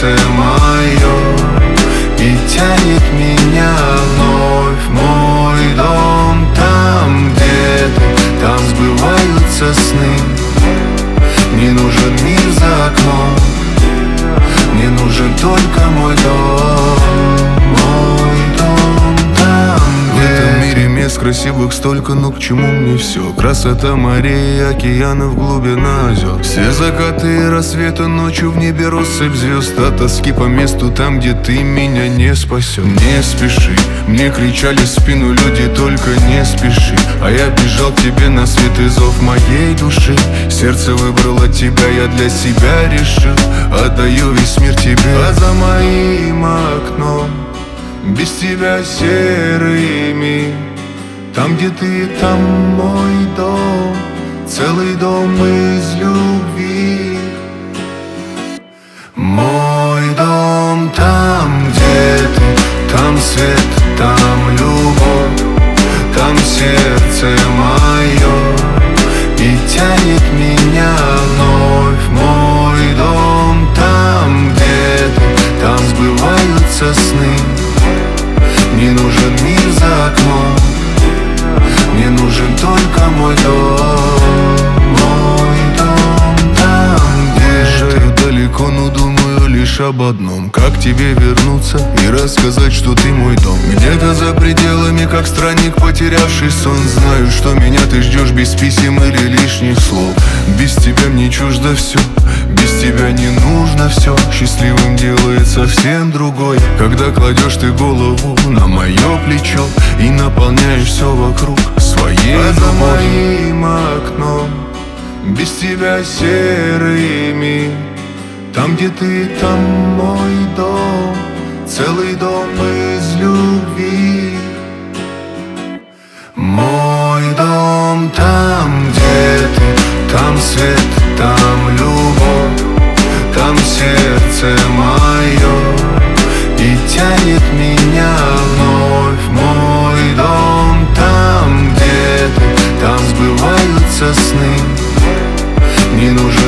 сердце мое и тянет меня вновь в мой дом. Там, где ты, там сбываются сны. Не нужен мир за окном, мне нужен только мой дом. Мой дом там, где в этом мире мест красивых столько, но к чему мне все? Красота морей, океанов, глубина озер. Все закаты и рассветы, ночью в небе россыпь звезд. От тоски по месту там, где ты меня не спасешь. Не спеши, мне кричали в спину люди, только не спеши. А я бежал к тебе на свет и зов моей души. Сердце выбрало тебя, я для себя решил. Отдаю весь мир тебе. А за моим окном без тебя серый мир. Там, где ты, там мой дом, целый дом из любви. Мой дом там, где ты, там свет, там любовь, там сердце мое и тянет меня вновь в мой дом. Там, где ты, там сбываются сны. Не нужен мир за окном, мне нужен только мой дом. Мой дом там, где же далеко, но думаю лишь об одном: как тебе вернуться и рассказать, что ты мой дом. Где-то за пределами, как странник, потерявший сон. Знаю, что меня ты ждешь без писем или лишних слов. Без тебя мне чуждо все, без тебя не нужно все. Счастливым делает совсем другой, когда кладешь ты голову на мое плечо и наполняешь все вокруг своей. А за моим окном без тебя серый мир. Там, где ты, там мой дом, целый дом из любви. Мой дом там, где ты, там свет, там любовь, там сердце мое и тянет меня вновь в мой дом. Там, где ты, там сбываются сны. Не нужен